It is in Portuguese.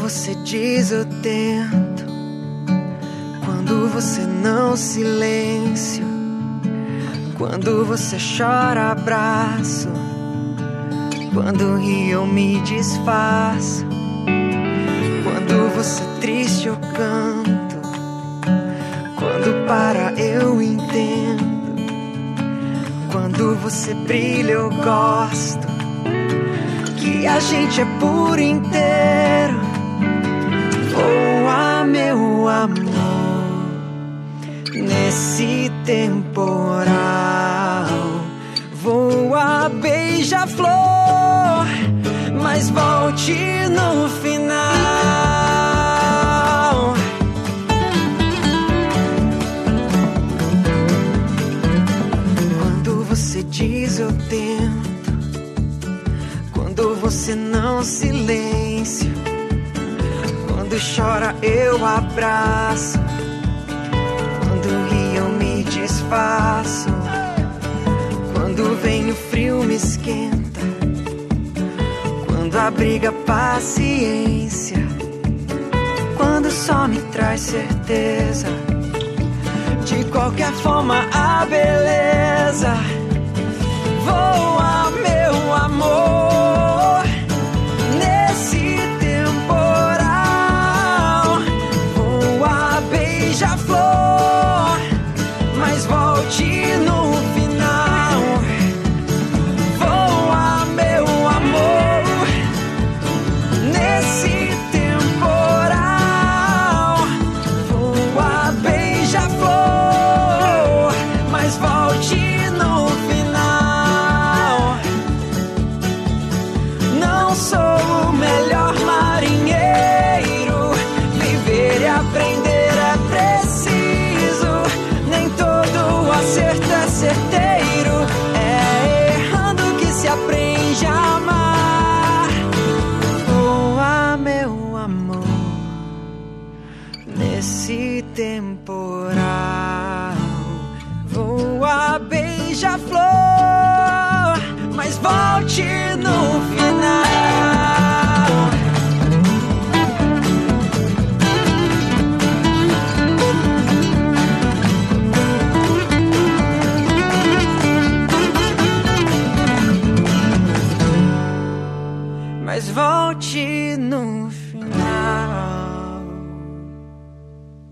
você diz eu tento, quando você não silêncio, quando você chora abraço, quando ri eu me desfaço, quando você triste eu canto, quando para eu entendo, quando você brilha eu gosto, que a gente é por inteiro. Voa meu amor nesse temporal, voa beija-flor, mas volte no final. Quando você diz eu tento, quando você não silêncio, quando chora eu abraço, quando ri eu me desfaço, quando vem o frio me esquenta, quando abriga paciência, quando só me traz certeza, de qualquer forma a beleza. Voa meu amor nesse temporal, voa beija-flor, mas volte no final. Voa meu amor nesse temporal, voa beija-flor, mas volte no final. Não sou o melhor marinheiro, viver e aprender é preciso, nem todo acerto é certeiro, é errando que se aprende a amar. Voa meu amor nesse temporal, voa beija-flor, mas volte no final.